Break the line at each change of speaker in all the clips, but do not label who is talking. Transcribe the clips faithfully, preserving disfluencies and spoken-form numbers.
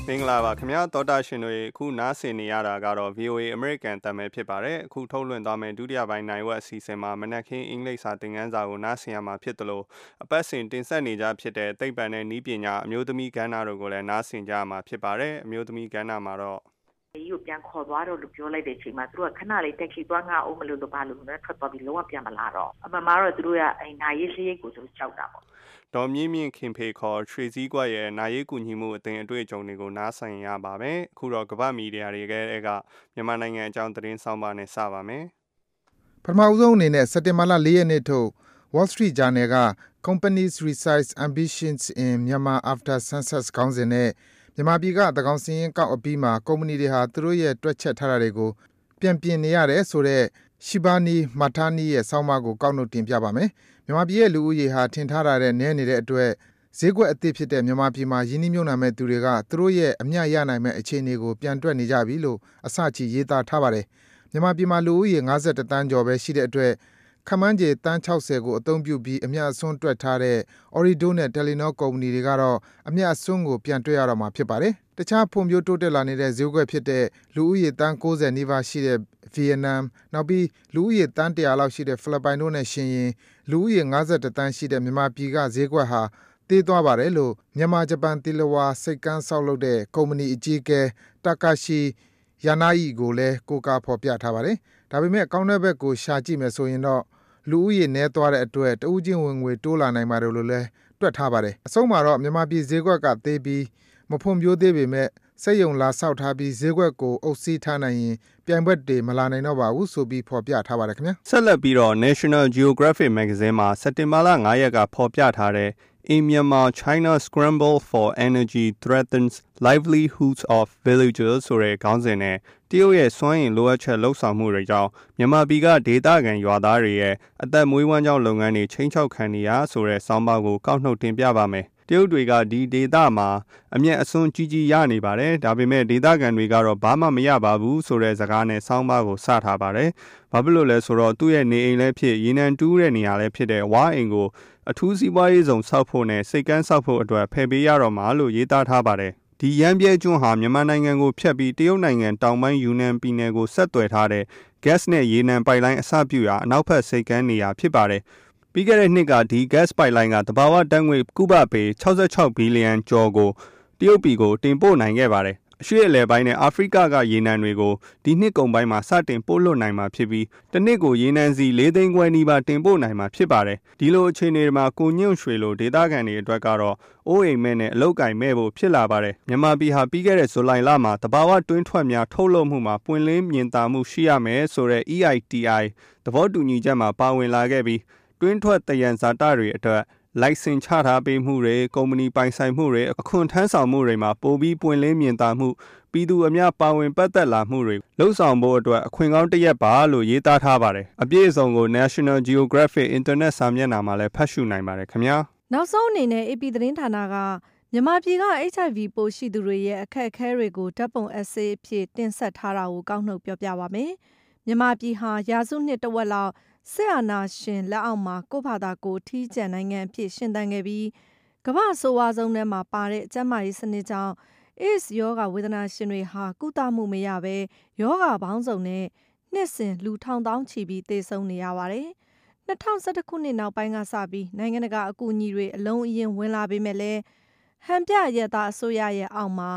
မင်္ဂလာပါခင်ဗျာတောတာရှင်တို့အခုနားဆင်နေရတာကတော့ V O A American တမ်းပဲဖြစ်ပါတယ်အခုထုတ်လွှင့်သွားမယ့်ဒုတိယပိုင်းနိုင်ဝက်အစီအစဉ်မှာမနက်ခင်းအင်္ဂလိပ်စာသင်ခန်းစာကိုနားဆင်ရမှာဖြစ်တယ်လို့အပတ်စဉ်တင်ဆက်နေကြဖြစ်တဲ့သိပ္ပံနဲ့နည်းပညာအမျိုးသမီးကဏ္ဍတို့ကိုလည်းနားဆင်ကြရမှာဖြစ်ပါတယ်အမျိုးသမီးကဏ္ဍမှာတော့
ဒီကိုပြန်ခေါ်သွားတော့လို့ပြောလိုက်တဲ့အချိန်မှာသူတို့ကခဏလေးတက်ခီသွားငါအောင်မလို့လို့ဘာလို့လဲထွက်သွားပြီးလုံးဝပြန်မလာတော့အမှန်မှားတော့သူတို့ကအဲနိုင်ရေးစရိတ်ကိုသူတို့ကြောက်တာပေါ့
ဒေါ်မြင့်မြင့်ခင်ဖေခေါ်ရွှေစည်းကွက်ရဲ့နာရေးကူညီမှုအသင်းအတွေ့အကြုံတွေကိုနားဆင်ရပါမယ်။အခုတော့ကမ္ဘာမီဒီယာတွေကမြန်မာနိုင်ငံအကြောင်းသတင်းဆောင်ပါနဲ့စပါမယ်
။ပထမဦးဆုံးအနေနဲ့စက်တင်ဘာလ၄ရက်နေ့ထုတ် Wall Street Journal က Companies Resize Ambitions in Myanmar After Census ခေါင်းစဉ်နဲ့မြန်မာပြည်ကသန်းခေါင်စာရင်းကောက်အပြီးမှာကုမ္ပဏီတွေဟာသူတို့ရဲ့တွက်ချက်ထားတာတွေကိုပြန်ပြင်နေရတယ်ဆိုတဲ့ Shibani Mathani ရဲ့ဆောင်းပါးကိုကောက်နှုတ်တင်ပြပါမယ်။မြန်မာပြည်ရဲ့လူဦးရေဟာထင်ထားတာတဲ့နည်းနေတဲ့အတွက်ဈေးကွက်အသစ်ဖြစ်တဲ့မြန်မာပြည်မှာယင်းနှိမ့်ညွန့်နာမဲ့သူတွေကသူတို့ရဲ့အမျှရနိုင်မဲ့အခြေအနေကိုပြန်တွက်နေကြပြီလို့အစချီရေးသားထားပါတယ်။မြန်မာပြည်မှာလူဦးရေ၅၁တန်းကျော်ပဲရှိတဲ့အတွက်ခမန်းကျေတန်း၆၀ကိုအသုံးပြုပြီးအမျှအစွန်းတွက်ထားတဲ့ Orido နဲ့ Telenor ကုမ္ပဏီတွေကတော့အမျှအစွန်းကိုပြန်တွက်ရတော့မှာဖြစ်ပါတယ်။တခြားဖွံ့ဖြိုးတိုးတက်လာနေတဲ့ဈေးကွက်ဖြစ်တဲ့လူဦးရေတန်း၉၀နီးပါးရှိတဲ့ဗီယက်နမ်နောက်ပြီးလူဦးရေတန်း၁၀၀လောက်ရှိတဲ့ဖိလစ်ပိုင်တို့နဲ့ရှင်ရင်လူဦးရေ၅၁တန်းရှိတဲ့မြန်မာပြည်ကဈေးကွက်ဟာသေးသွားပါတယ်လို့မြန်မာဂျပန်သီလဝါစိတ်ကန်းဆောက်လုပ်တဲ့ကုမ္ပဏီအကြီးအကဲ Takashi Yanai ကိုလည်းကိုးကားဖော်ပြထားပါတယ်။ဒါပေမဲ့ကောင်းတဲ့ဘက်ကိုရှာကြည့်မယ်ဆိုရင်တော့လူဦးရေနည်းသွားတဲ့အတွက်တဦးချင်းဝင်ငွေတိုးလာနိုင်ပါတယ်လို့လည်းတွက်ထားပါတယ်။အဆုံးမှာတော့မြန်မာပြည်ဈေးကွက်ကသေးပြီးမဖွံ့ဖြိုးသေးပေမဲ့စက်ယုံလာဆောက်ထားပြီးဈေးကွက်ကိုအုပ်စီးထားနိုင်ရင်ပြိုင်ဘက်တွေမလာနိုင်တော့ပါဘူးဆိုပြီးဖော်ပြထားပါတယ်ခင်ဗျာ
ဆက်လက်ပြီးတော့ National Geographic Magazine မှာစက်တင်ဘာလ၅ရက်ကဖော်ပြထားတဲ့ In Myanmar, China's scramble for energy threatens livelihoods of villagers ဆိုတဲ့ခေါင်းစဉ်နဲ့တရုတ်ရဲ့စွမ်းအင်လိုအပ်ချက်လှုပ်ဆောင်မှုတွေကြောင့်မြန်မာပြည်ကဒေသခံရွာသားတွေရဲ့အသက်မွေးဝမ်းကြောင်းလုပ်ငန်းတွေချိန်ချောက်ခံနေရဆိုတဲ့ဆောင်းပါးကိုကောက်နှုတ်တင်ပြပါမယ်။တရုတ်တွေကဒီဒေသမှာအမျက်အစွန်းကြီးကြီးရနေပါတယ်။ဒါပေမဲ့ဒေသခံတွေကတော့ဘာမှမရပါဘူးဆိုတဲ့စကားနဲ့ဆောင်းပါးကိုစထားပါတယ်။ဘာဖြစ်လို့လဲဆိုတော့သူ့ရဲ့နေအိမ်လည်းဖြစ်ရေနံတူးတဲ့နေရာလည်းဖြစ်တဲ့ဝါအိမ်ကိုအထူးစီးပွားရေးဆောင်ဆောက်ဖို့နဲ့စိတ်ကန်းဆောက်ဖို့အတွက်ဖယ်ပေးရတော့မှာလို့ရေးသားထားပါတယ်။ဒီရန်ပြဲကျွန်းဟာမြန်မာနိုင်ငံကိုဖျက်ပြီးတရုတ်နိုင်ငံတောင်ပိုင်းယူနန်ပြည်နယ်ကိုဆက်သွယ်ထားတဲ့ gas နဲ့ရေနံပိုက်လိုင်းအစပြုရာအနောက်ဘက်စိတ်ကန်းနေရာဖြစ်ပါတယ်။ပြီးခဲ့တဲ့နှစ်ကဒီ gas ပိုက်လိုင်းကတဘာဝဓာတ်ငွေ့ကုဘပေ၆၆ဘီလီယံကျော်ကိုတရုတ်ပြည်ကိုတင်ပို့နိုင်ခဲ့ပါတယ်။အရှေ့အလယ်ပိုင်းနဲ့အာဖရိကကရေနံတွေကိုဒီနှစ်ကုန်ပိုင်းမှာစတင်ပို့လွှတ်နိုင်မှာဖြစ်ပြီးတစ်နှစ်ကိုရေနံစီ၄သိန်းခွဲနီးပါးတင်ပို့နိုင်မှာဖြစ်ပါတယ်။ဒီလိုအခြေအနေတွေမှာကိုညွန့်ရွှေလိုဒေသခံတွေအတွက်ကတော့အိုးအိမ်မဲ့နဲ့အလုတ်ကင်မဲ့ဖို့ဖြစ်လာပါတယ်။မြန်မာပြည်ဟာပြီးခဲ့တဲ့ဇူလိုင်လမှာတဘာဝတွင်းထွက်များထုတ်လုပ်မှုမှာပွင့်လင်းမြင်သာမှုရှိရမယ်ဆိုတဲ့ E I T I သဘောတူညီချက်မှာပါဝင်လာခဲ့ပြီးတွင်းထွက်တယံဇာတတွေအတွက်လိုက်စင်ချထားပေးမှုတွေကုမ္ပဏီပိုင်ဆိုင်မှုတွေအခွန်ထမ်းဆောင်မှုတွေမှာပိုပြီးပွင့်လင်းမြင်သာမှုပြည်သူအများပါဝင်ပတ်သက်လာမှုတွေလှုပ်ဆောင်ဖို့အတွက်အခွင့်ကောင်းတစ်ရက်ပါလို့ရေးသားထားပါတယ်အပြည့်အစုံကို National Geographic Internet စာမျက်နှာမှာလည်းဖတ်ရှုနိုင်ပါတယ်ခင်ဗျာ
နောက်ဆုံးအနေနဲ့ A P သတင်းဌာနကမြန်မာပြည်က H I V ပိုးရှိသူတွေရဲ့အခက်အခဲတွေကိုဓာတ်ပုံအစေးအဖြစ်တင်ဆက်ထားတာကိုကောက်နှုတ်ပြောပြပါမယ်မြန်မာပြည်ဟာရာစုနှစ်တဝက်လောက်စစ်အာဏာရှင်လက်အောက်မှာကိုယ့်ဘာသာကိုထီးကျန်နိုင်ငံအဖြစ်ရှင်သန်ခဲ့ပြီးကမ္ဘာဆိုးဝါးဆုံးထဲမှာပါတဲ့ကျန်းမာရေးစနစ်ကြောင့် AIDS ရောဂါဝေဒနာရှင်တွေဟာကုသမှုမရဘဲရောဂါပေါင်းစုံနဲ့နှစ်စဉ်လူထောင်တောင်းချီပြီးသေဆုံးနေရပါတယ်။၂၀၁၁ခုနှစ်နောက်ပိုင်းကစပြီးနိုင်ငံတကာအကူအညီတွေအလုံးအရင်ဝင်လာပေမဲ့လည်းဟန်ပြရက်သားအစိုးရရဲ့အောက်မှာ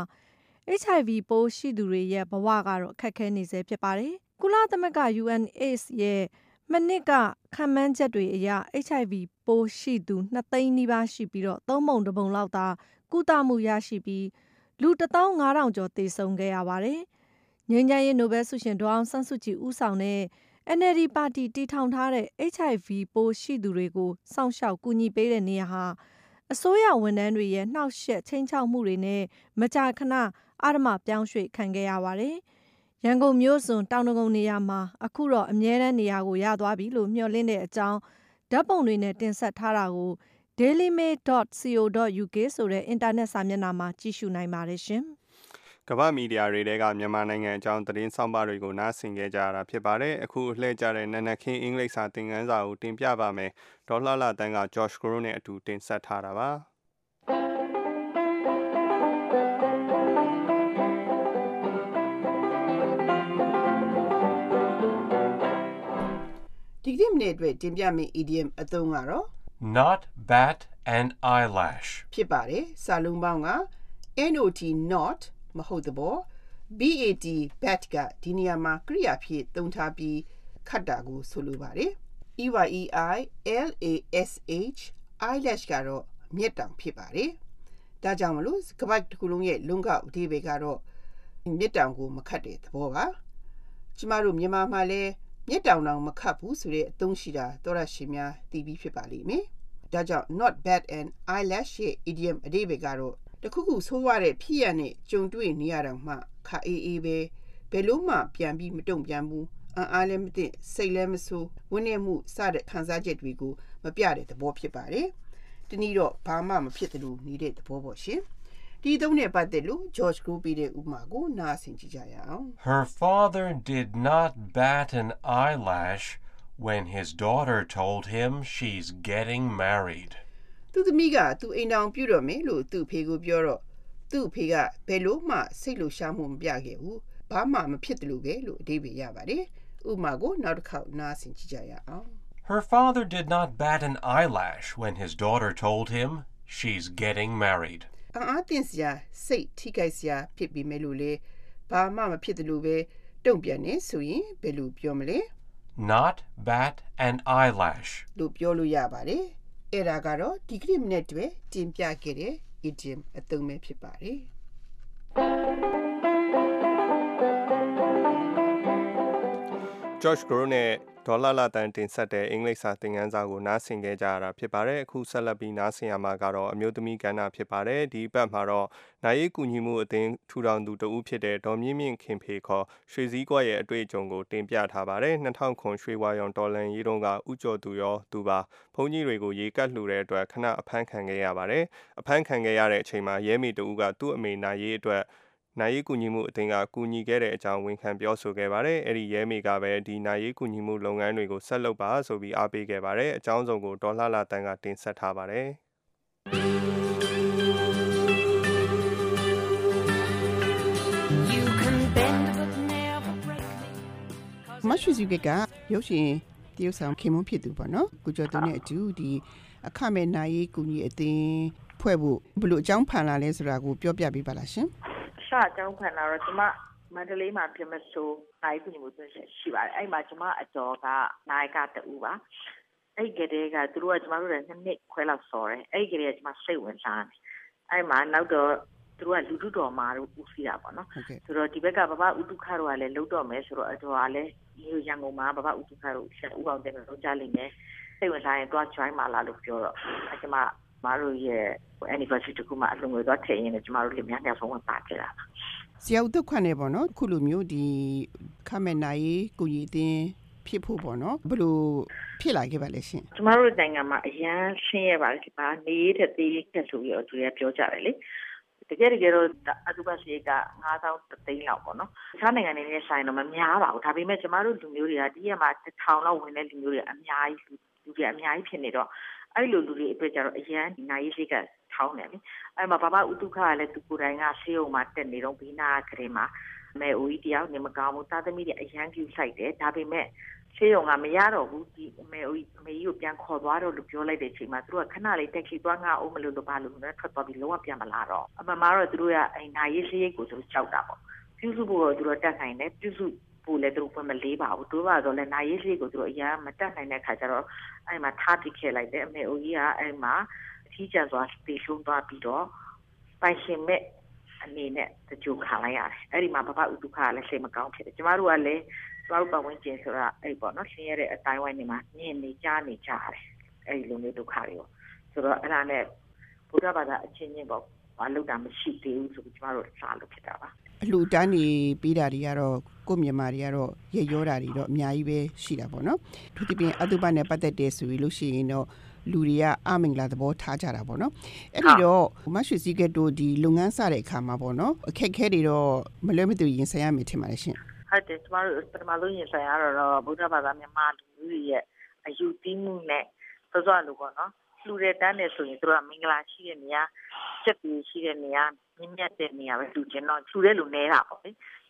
H I V ပိုးရှိသူတွေရဲ့ဘဝကတော့ခက်ခဲနေစေဖြစ်ပါတယ်။ကုလသမဂ္ဂ U N AIDS ရဲ့မနှစ်ကခန့်မှန်းချက်တွေအရ H I V ပိုးရှိသူနှစ်သိန်းနီးပါးရှိပြီးတော့သုံးပုံတစ်ပုံလောက်သာကုသမှုရရှိပြီးလူတစ်သောင်းငါးထောင်ကျော်သေဆုံးခဲ့ရပါတယ်။ငြိမ်းချမ်းရေးနိုဘယ်ဆုရှင်ဒေါ်အောင်ဆန်းစုကြည်ဦးဆောင်တဲ့ N L D ပါတီတည်ထောင်ထားတဲ့ H I V ပိုးရှိသူတွေကိုစောင့်ရှောက်ကူညီပေးတဲ့နေရာဟာအစိုးရဝန်ထမ်းတွေရဲ့နှောက်ယှက်ချိန်ချောက်မှုတွေနဲ့မကြာခဏအာဓမ္မပြောင်းရွှေ့ခံခဲ့ရပါတယ်။ရန်ကုန်မြို့စွန်တောင်တကုံနေရာမှာအခုတော့အမြဲတမ်းနေရာကိုရသွားပြီလို့မျှော်လင့်တဲ့အကြောင်းဓာတ်ပုံတွေနဲ့တင်ဆက်ထားတာကို daily mail dot co dot U K ဆိုတဲ့အင်တာနက်စာမျက်နှာမှာကြည့်ရှုနိုင်ပါတယ်ရှင်
။ကမ္ဘာမီဒီယာတွေကမြန်မာနိုင်ငံအကြောင်းသတင်းဆောင်ပါတွေကိုနားဆင်ကြကြရတာဖြစ်ပါတယ်။အခုလှည့်ကြတဲ့နနက်ခင်းအင်္ဂလိပ်စာသင်ခန်းစာကိုတင်ပြပါမယ်။ဒေါ်လှလှတန်းက Josh Grow နဲ့အတူတင်ဆက်ထားတာပါ။
မိနစ်အတွက်တင်ပြမယ့် idiom အသုံးကတော့
not bat an eyelash
ဖြစ်ပါတယ်စာလုံးပေါင်းက not not မဟုတ်သဘော bat bat ကဒီနေရာမှာကရိယာဖြစ်သုံးထားပြီးခတ်တာကိုဆိုလိုပါတယ် eilash eyelash ကတော့မျက်တောင်ဖြစ်ပါတယ်ဒါကြောင့်မလို့ကပတ်တစ်ခုလုံးရဲ့လုံကောက်အဓိပ္ပာယ်ကတော့မျက်တောင်ကိုမခတ်တဲ့သဘောပါကျမတို့မြန်မာမှာလည်းမျက်တောင်တောင်မခတ်ဘူးဆိုတဲ့အသုံးရှိတာသောရရှိများသိပြီးဖြစ်ပါလိမ့်မယ်ဒါကြောင့် not bat an eyelash ရဲ့ idiom အဓိပ္ပာယ်ကတော့တခုခုဆိုးရတဲ့ဖြစ်ရနဲ့ကြုံတွေ့နေရတော့မှခါအေးအေးပဲဘယ်လို့မှပြန်ပြီးမတုံ့ပြန်ဘူးအအားလည်းမသိစိတ်လည်းမဆိုးဝန်းနေမှုစတဲ့ခံစားချက်တွေကိုမပြတဲ့သဘောဖြစ်ပါတယ်တနည်းတော့ဘာမှမဖြစ်တယ်လို့နေတဲ့သဘောပေါ့ရှင်ဒီသုံးနဲ့ပတ်သက်လို့ George ကိုပြီးတဲ့ဥပမာကိုနားဆင်ကြည့်ကြရအောင်
Her father did not bat an eyelash when his daughter told him she's getting married.
သူသမီးကသူအိမ်အောင်ပြုတော့မယ်လို့သူ့ဖေကိုပြောတော့သူ့ဖေကဘယ်လို့မှစိတ်လှရှားမှုမပြခဲ့ဘူးဘာမှမဖြစ်တယ်လို့ပဲလို့အဓိပ္ပာယ်ရပါတယ်ဥပမာကိုနောက်တစ်ခေါက်နားဆင်ကြည့်ကြရအောင်
Her father did not bat an eyelash when his daughter told him she's getting married.
အာတင်စရာစိတ်ထိခိုက်စရာဖြစ်ပြီးမဲ့လို့လေဘာမှမဖြစ်တယ်လို့ပဲတုံ့ပြန်နေဆိုရင်ဘယ်လိုပြောမလဲ
Not bat an eyelash
လို့ပြောလို့ရပါတယ်အဲ့ဒါကတော့ဒီကနေ့မနေ့တွေတင်ပြခဲ့တဲ့ idiom အသုံးပဲဖြစ်ပါတယ်
George Gro နဲ့ဒေါ်လာလာတန်တင်ဆက်တဲ့အင်္ဂလိပ်စာသင်ခန်းစာကိုနားဆင်ခဲ့ကြရတာဖြစ်ပါတယ်အခုဆက်လက်ပြီးနားဆင်ရမှာကတော့အမျိုးသမီးကဏ္ဍဖြစ်ပါတယ်ဒီဘက်မှာတော့နိုင်ရေးကူညီမှုအသင်းထူထောင်သူတဦးဖြစ်တဲ့ဒေါ်မြင့်မြင့်ခင်ဖေခေါ်ရွှေစည်းကွက်ရဲ့အတွေ့အကြုံကိုတင်ပြထားပါတယ်၂၀၀၀ရွှေဝါရောင်တော်လန်ရေးတုန်းကဥကျော်သူရောသူပါဘုန်းကြီးတွေကိုရေကတ်လှူတဲ့အတွက်ခဏအဖမ်းခံခဲ့ရပါတယ်အဖမ်းခံခဲ့ရတဲ့အချိန်မှာရဲမေတဦးကသူ့အမေနိုင်ရေးအတွက်နိုင်ရေးကူညီမှုအသင်းကကူညီခဲ့တဲ့အကြောင်းဝန်ခံပြောဆိုခဲ့ပါတယ်အဲ့ဒီရဲမေကပဲဒီနိုင်ရေးကူညီမှုလုပ်ငန်းတွေကိုဆက်လုပ်ပါဆိုပြီးအားပေးခဲ့ပါတယ်အကြောင်းစုံကိုဒေါ်လှလှတန်းကတင်ဆက်ထားပါတယ်
မရှိစုကကရုပ်ရှင်တရုတ်ဆောင်ခင်မွန်းဖြစ်သူပေါ့နော်ကိုကျော်သူနဲ့အတူဒီအခမဲ့နိုင်ရေးကူညီအသင်းဖွဲ့ဖို့ဘယ်လိုအကြောင်းဖန်လာလဲဆိုတာကိုပြောပြပေးပါလားရှင်
ရှာအကြောင်းဖန်လာတော့ကျမမန္တလေးမှာပြမဆိုးနိုင်ကူညီမှုသွင်းရှိပါတယ်အဲ့မှာကျမအကျော်ကနိုင်ကတူပါအဲ့ကလေးကသူတို့ကကျမတို့လည်းနှစ်နှစ်ခွဲလောက်စော်တယ်အဲ့ကလေးကကျမစိတ်ဝင်စားတယ်အဲ့မှာနောက်တော့သူတို့ကလူထုတော်မှာတို့ဦးစီးတာပေါ့နော်ဆိုတော့ဒီဘက်ကဘဘဥတုခတို့ကလည်းလှုပ်တော့မယ်ဆိုတော့အကျော်ကလည်းဒီရန်ကုန်မှာဘဘဥတုခတို့ဆက်ဥအောင်တဲ့လို့ကြားလိမ့်မယ်စိတ်ဝင်စားရင်တွား join မှာလာလို့ပြောတော့အကျမမတို့ရဲ့ anniversary တခုမှအလုံးလို့တော့ထည့်ရင်လည်းကျမတို့လည်းများများဆုံးဝင်ပါခဲ့တာ
ဆရာဦးတုခွန်းနေပေါ့နော်ခုလိုမျိုးဒီခမနိုင်ကိုကြီးအတင်းဖြစ်ဖို့ပေါ့နော်ဘယ်လိုဖြစ်လာခဲ့ပါလဲရှင်
ကျမတို့နိုင်ငံမှာအရန်ရှင်းရပါလိမ့်ပါနေတဲ့သေးတဲ့ဆိုပြီးတော့သူကပြောကြတယ်လေတကယ်တကယ်တော့အတူပါစီကငါးသောင်းသိန်းလောက်ပေါ့နော်တခြားနိုင်ငံတွေနဲ့ဆိုင်တော့မများပါဘူးဒါပေမဲ့ကျမတို့လူမျိုးတွေကဒီရက်မှာတစ်ထောင်လောက်ဝင်တဲ့လူမျိုးတွေအများကြီးလူတွေအများကြီးဖြစ်နေတော့အဲ့လိုလူတွေအတွက်ကျတော့အရန်နိုင်ရေးစိတ်ကထောင်းတယ်လေအဲ့မှာဘာဘာဥတုခကလည်းသူကိုယ်တိုင်ကဆေးရုံမှာတက်နေတော့ဘီနာကလေးမှာမဲအိုကြီးတယောက်နေမကောင်းဘူးသားသမီးတွေအရန်ကျူဆိုင်တယ်ဒါပေမဲ့ဆေးရုံကမရတော့ဘူးဒီမဲအိုကြီးအမေကြီးကိုပြန်ခေါ်သွားတော့လို့ပြောလိုက်တဲ့အချိန်မှာသူတို့ကခဏလေးတက်ခီသွားငါအောင်မလို့လို့ဘာလို့လဲထွက်သွားပြီးလုံးဝပြန်မလာတော့အမမတော့သူတို့ကအဲ့နိုင်ရေးစိတ်ကိုသူကြောက်တာပေါ့ပြုစုဖို့သူတို့တက်နိုင်တယ်ပြုစုဖို့လည်းသူတို့မလေးပါဘူးသူတို့ကတော့လည်းနိုင်ရေးစိတ်ကိုသူတို့အရန်မတက်နိုင်တဲ့ခါကျတော့အဲ့မှာထားတိခဲ့လိုက်တယ်အမေအိုကြီးကအဲ့မှာအထီးကျန်စွာတေဆုံးသွားပြီးတော့ပိုင်ရှင်မဲ့အနေနဲ့တကြိုခံလိုက်ရတယ်အဲ့ဒီမှာဘဘဥတုခကလည်းစိတ်မကောင်းဖြစ်တယ်ကျမတို့ကလည်းကျမတို့ပတ်ဝန်းကျင်ဆိုတာအဲ့ပေါ့နော်ဆင်းရဲတဲ့အတိုင်းဝိုင်းနေမှာမြင်နေကြားနေကြရတယ်အဲ့ဒီလိုမျိုးဒုက္ခတွေပေါ့ဆိုတော့အဲ့ဒါနဲ့ဘုရားဘာသာအချင်းချင်းပေါ့ဘာလို့တာမရှိသေးဘူးဆိုပြီးကျမတို့စားလို့ဖြစ်တာပါ
အလူတန်းနေပြီးတာတွေကတော့ကိုမြန်မာတွေကတော့ရေရောတာတွေတော့အများကြီးပဲရှိတာပေါ့နော်သူတပြင်းအတုပနဲ့ပတ်သက်တဲ့ဆိုလို့ရှိရင်တော့လူတွေကအမင်္ဂလာသဘောထားကြတာပေါ့နော်အဲ့ဒီတော့မရွှေစည်းကတို့ဒီလုပ်ငန်းစတဲ့အခါမှာပေါ့နော်အခက်ခဲတွေတော့မလွဲမသွေရင်ဆိုင်ရမယ်ထင်ပါတယ်ရှင်
ဟုတ်တယ်ကျမတို့ပထမဆုံးရင်ဆိုင်ရတော့ဗုဒ္ဓဘာသာမြန်မာလူတွေရဲ့အယူသီးမှုနဲ့စောစောလို့ပေါ့နော်လူတွေတန်းနေဆိုရင်တို့ကမင်္ဂလာရှိတဲ့နေရာစက်ပြီးရှိတဲ့နေရာမြင့်မြတ်တဲ့နေရာပဲလူချင်းတော့လူတဲ့လူနေတာပေါ့လေ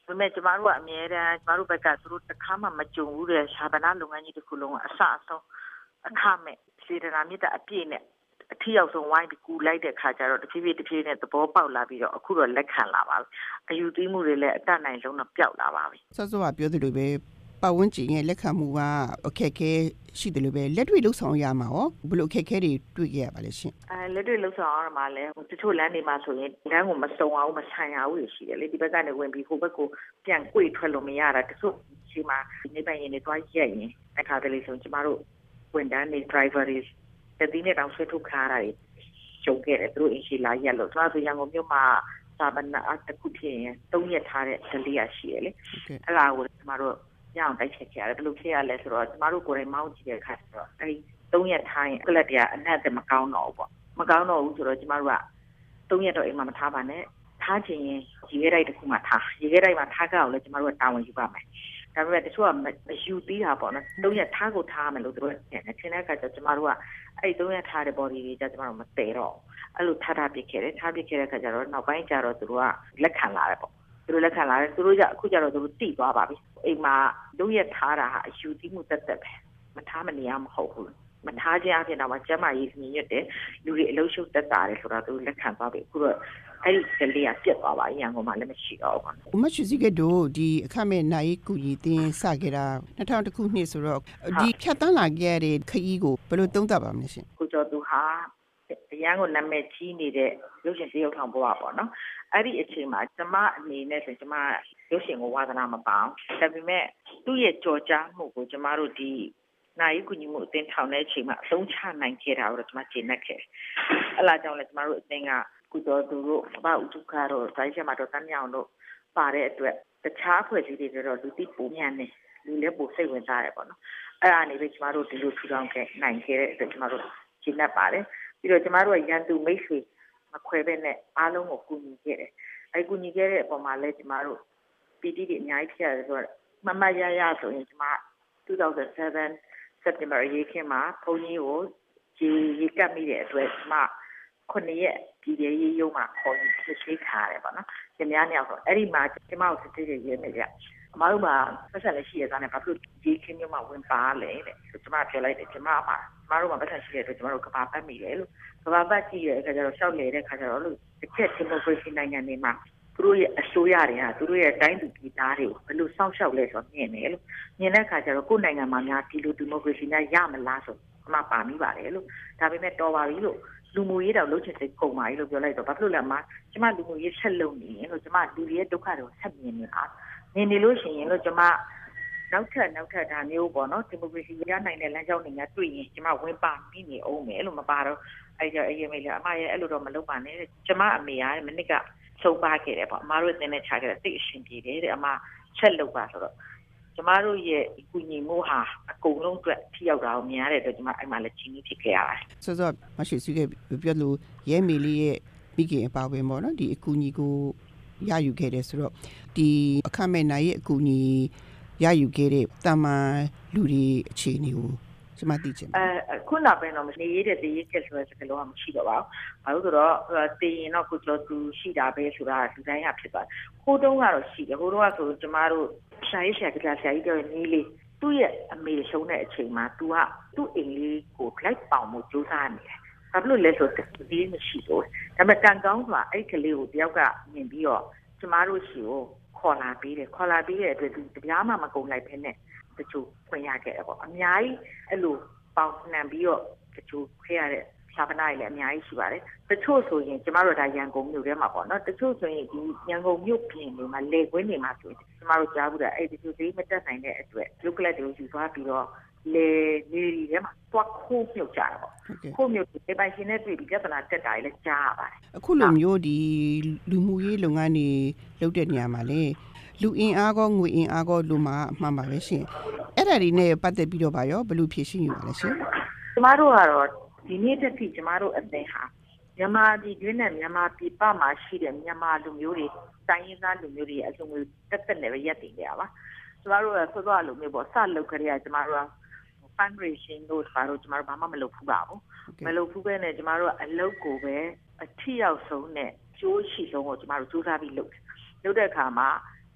ဒါပေမဲ့ကျမတို့ကအမြဲတမ်းကျမတို့ဘက်ကသူတို့တစ်ခါမှမကြုံဘူးတဲ့ရှားပနာလုပ်ငန်းကြီးတစ်ခုလုံးအဆအဆုံးအခမဲ့စေတနာမြတ်အပြည့်နဲ့အထီရောက်ဆုံးဝိုင်းပြီးကူလိုက်တဲ့ခါကျတော့တဖြည်းဖြည်းတဖြည်းနဲ့သဘောပေါက်လာပြီးတော့အခုတော့လက်ခံလာပါပြီအယူသွေးမှုတွေလည်းအတတ်နိုင်ဆုံးတော့ပျောက်လာပါပြီ
စောစောကပြောသလိုပဲပတ်ဝန်းကျင်ရဲ့လက်ခံမှုကအခက်အခဲရှိတယ်လို့ပဲလက်တွေ့လှုပ်ဆောင်ရမှာရောဘယ်လိုအခက်အခဲတွေတွေ့ခဲ့ရပါလဲရှင်
အဲလက်တွေ့လှုပ်ဆောင်ရမှာလဲတချို့လမ်းတွေမှာဆိုရင်လမ်းကိုမစုံအောင်မဆိုင်ရဘူးရှိတယ်လေဒီဘက်ကနေဝင်ပြီးဟိုဘက်ကိုပြန်꿰ထွက်လို့မရတာတချို့ဒီမှာနေပိုင်ရင်တွေတွားရက်ရင်အခါတလေဆိုကျမတို့ဝန်ထမ်းတွေ driver တွေတတိနဲ့တောင်ဆွဲထုတ်ခါတာတွေရှုံခဲ့တယ်သူတို့အင်ရှီလာရက်လို့ကျမတို့ရန်ကုန်မြို့မှာစာပနာတစ်ခုဖြစ်ရင်သုံးရက်ထားတဲ့ဒလေးရရှိရလေအဲ့ဒါကိုကျမတို့ရအောင်တိုက်ချက်ကြရတယ်ဘယ်လိုဖြစ်ရလဲဆိုတော့ကျမတို့ကိုယ်တိုင်မောင်းကြည့်တဲ့အခါကျတော့အဲဒီသုံးရက်ထားရင်ကလပ်တရအနက်တမကောင်းတော့ဘူးပေါ့မကောင်းတော့ဘူးဆိုတော့ကျမတို့ကသုံးရက်တော့အိမ်မှာမထားပါနဲ့ထားချင်ရင်ရေခဲတိုက်တစ်ခုမှထားရေခဲတိုက်မှာထားကြအောင်လဲကျမတို့ကတာဝန်ယူပါမယ်ဒါပေမဲ့တချို့ကမယူသေးတာပေါ့နော်သုံးရက်ထားကိုထားမယ်လို့တို့ထင်တယ်ထင်တဲ့အခါကျကျမတို့ကအဲ့သုံးရက်ထားတဲ့ body တွေကြကျမတို့မတည်တော့အဲ့လိုထားထားပြခဲ့တယ်ထားပြခဲ့တဲ့အခါကျတော့နောက်ပိုင်းကျတော့တို့ကလက်ခံလာတယ်ပေါ့သူတို့လက်ခံလာတယ်သူတို့ကအခုကျတော့သူတို့တိသွားပါပြီအိမ်မှာလုံးရက်ထားတာဟာအယူသီးမှုတက်တက်ပဲမထားမနေရမဟုတ်ဘူးမထားခြင်းအပြင်တော့ကျမရေးညွတ်တယ်လူတွေအလုံးရှုပ်တက်တာတယ်ဆိုတော့သူလက်ခံသွားပြီအခုတော့အဲ့ဒီကလေးကပြတ်သွားပါရန်ကုန်မှာလည်းမရှိတော့ဘူး
။ဥမချူစီကတို့ဒီအခမဲ့နိုင်ကူကြီးတင်စခဲ့တာ၂၀၀၁ခုနှစ်ဆိုတော့ဒီဖြတ်တန်းလာခဲ့တဲ့ခရီးကိုဘယ်လိုသုံးသပ်ပါမလဲရှင်
။ကိုကျော်သူဟာရန်ကုန်နာမည်ကြီးနေတဲ့ရုပ်ရှင်သရုပ်ဆောင်ဘဝပေါ့နော်။အဲ့ဒီအချိန်မှာကျမအနေနဲ့ဆိုကျမရုပ်ရှင်ကိုဝါသနာမပေါအောင်ဒါပေမဲ့သူ့ရဲ့ကြော်ကြားမှုကိုကျမတို့ဒီနိုင်ကူကြီးမှုအသင်းထောင်တဲ့အချိန်မှာအသုံးချနိုင်ခဲ့တာကိုတော့ကျမကျေနပ်ခဲ့။အဲ့လာကြောင့်လည်းကျမတို့အသင်းကကုတော်သူတို့ဘာဥတုခါတော့တိုင်းချက်မှာတော့တန်းမြောင်တို့ပါတဲ့အတွက်တခြားဖွဲ့စည်းတွေတော့လူသိပူမြန်နေလူလည်းပိုစိတ်ဝင်စားတယ်ပေါ့နော်အဲ့ဒါနေပြီးကျမတို့ဒီလိုထူထောင်ခဲ့နိုင်ခဲ့တဲ့အတွက်ကျမတို့ရှင်းတတ်ပါတယ်ပြီးတော့ကျမတို့ရန်သူမိတ်ဆွေမခွဲဘဲနဲ့အားလုံးကိုကူညီခဲ့တယ်အဲ့ကူညီခဲ့တဲ့အပေါ်မှာလည်းကျမတို့ပီတိတွေအများကြီးဖြစ်ရတယ်ဆိုတော့မမရရဆိုရင်ကျမtwo thousand seven September ရေးခင်းမှာဘုန်းကြီးကိုကြီးရေးကပ်မိတဲ့အတွက်ကျမခုနှစ်ရက်ပြည်ပြည်ရေးရုံးမှာခေါ်ယူစစ်ဆေးခါရတယ်ပေါ့နော်။ကျမများတော့အဲ့ဒီမှာကျမကိုစစ်ဆေးရေးရေးနေကြ။အမတို့မှာပတ်စံလည်းရှိရသားနဲ့ဘာလို့ရေးခင်းမျိုးမှာဝင်ပါလဲတဲ့။ကျမပြောလိုက်တယ်ကျမမှာကျမတို့မှာပတ်စံရှိတဲ့အတွက်ကျမတို့ကဘာပတ်မိလဲလို့ကဘာပတ်ကြည့်ရတဲ့အခါကျတော့ရှောက်လေတဲ့အခါကျတော့လို့တစ်ချက်ဒီမိုကရေစီနိုင်ငံတွေမှာသူတို့ရဲ့အစိုးရတွေဟာသူတို့ရဲ့တိုင်းသူပြည်သားတွေကိုဘယ်လိုစောင့်ရှောက်လဲဆိုတော့မြင်တယ်လို့မြင်တဲ့အခါကျတော့ကိုယ်နိုင်ငံမှာများဒီလိုဒီမိုကရေစီများရမလားဆိုအမှပါမိပါတယ်လို့ဒါပေမဲ့တော်ပါပြီလို့လူမှုရေးတော့လုပ်ချင်စိတ်ကုန်ပါပြီလို့ပြောလိုက်တော့ဘာဖြစ်လို့လဲမကျမလူမှုရေးဆက်လုပ်နေရင်လို့ကျမလူတွေရဲ့ဒုက္ခတွေကိုဆက်မြင်နေတာမြင်နေလို့ရှိရင်လို့ကျမနောက်ထပ်နောက်ထပ်ဒါမျိုးပေါ့နော်ဒီမိုကရေစီရနိုင်တဲ့လမ်းကြောင်းတွေများတွေ့ရင်ကျမဝင်ပါမိနေအောင်မယ်လို့မပါတော့အဲ့ကြောင့်အရင်မေးလေအမရဲ့အဲ့လိုတော့မလုပ်ပါနဲ့ကျမအမေကမနစ်ကဆုံးပါခဲ့တယ်ပေါ့အမတို့တင်နေချခဲ့တယ်သိအရှင်ပြေတယ်တဲ့အမချက်လုပ်ပါဆိုတော့ကျမတို့ရဲ့အကူအညီမှုဟာအကုန်လုံးအတွက်ထိရောက်တာကိုမြင်ရတဲ့အတွက်ကျမအဲ့မှာလည်းချင်းကြီးဖြစ်ခဲ့ရတယ်
။ဆိုတော့မရှိစုခဲ့ပြောလို့ရဲမီလေးရဲ့မိခင်အပါဝင်ပေါ့နော်ဒီအကူအညီကိုရယူခဲ့တယ်ဆိုတော့ဒီအခမဲ့နိုင်ရဲ့အကူအညီရယူခဲ့တဲ့တာမန်လူတွေအခြေအနေကိုကျမသိချင်
တယ်။အဲခုနောက်ပိုင်းတော့နေရတဲ့တည်ရချက်ဆိုတဲ့စကားလုံးကမရှိတော့ပါဘူး။ဘာလို့ဆိုတော့တည်ရင်တော့ကိုကျော်သူရှိတာပဲဆိုတာဒီတိုင်းကဖြစ်သွားတယ်။ဟိုတုန်းကတော့ရှိတယ်။ဟိုတုန်းကဆိုကျမတို့ရှာရေးရှာကစားဆရာကြီးပြောနေလေသူ့ရဲ့အမေဆုံးတဲ့အချိန်မှာ तू ကသူ့အိမ်လေးကိုလိုက်ပေါင်မှုစူးစမ်းနေတယ်။ဘာလို့လဲဆိုတော့ဒီမရှိတော့ဒါပေမဲ့ကံကောင်းစွာအဲ့ကလေးကိုတယောက်ကမြင်ပြီးတော့ကျမတို့ရှိကိုခေါ်လာပြီးတယ်ခေါ်လာပြီးတဲ့အတွက်သူတပြားမှမကုန်လိုက်ဖ ೇನೆ တချို့ခွင့်ရခဲ့တယ်ပေါ့အများကြီးအဲ့လိုပေါင်နှံပြီးတော့တချို့ခွင့်ရတဲ့ရှားပနာတွေလည်းအများကြီးရှိပါတယ်တချို့ဆိုရင်ကျမတို့ဒါရန်ကုန်မြို့ထဲမှာပေါ့နော်တချို့ဆိုရင်ဒီရန်ကုန်မြို့ပြင်တွေမှာလေကွင်းတွေမှာဆိုရင်ကျမတို့ကြားဘူးတဲ့အဲ့ဒီတချို့သေးမတက်နိုင်တဲ့အတွက်လုကလတ်တွေကိုယူသွားပြီးတော့လေနေရီထဲမှာတွက်ခိုးမြုပ်ကြတာပေါ့ခိုးမြုပ်ဒီပိုင်ရှင်နဲ့တွေ့ပြီးပြဿနာတက်တာလည်းကြားရပါတယ်
အခုလိုမျိုးဒီလူမှုရေးလုပ်ငန်းတွေလုပ်တဲ့နေရာမှာလေလူအင်အားကောငွေအင်အားကောလူမှာအမှန်ပါပဲရှင်အဲ့ဒါတွေနဲ့ပတ်သက်ပြီးတော့ပါရောဘယ်လိုဖြေရှင်းယူပါလဲရှင်
ကျမတို့ကတော့ဒီနေ့တစ်ထိကျမတို့အသင်းဟာမြန်မာပြည်တွင်းနဲ့မြန်မာပြည်ပမှာရှိတဲ့မြန်မာလူမျိုးတွေတိုင်းရင်းသားလူမျိုးတွေအစုံကိုတက်တက်နဲ့ပဲရပ်တည်နေရပါကျမတို့ကစောစောလိုမျိုးပေါ့စလုပ်ကြရကျမတို့က fundraising တို့ဘာလို့ကျမတို့ဘာမှမလုပ်ဘူးပါဘူးမလုပ်ဘူးပဲနဲ့ကျမတို့ကအလုပ်ကိုပဲအထီရောက်ဆုံးနဲ့ကျိုးရှိဆုံးကိုကျမတို့စူးစမ်းပြီးလုပ်တယ်လုပ်တဲ့အခါမှာဒ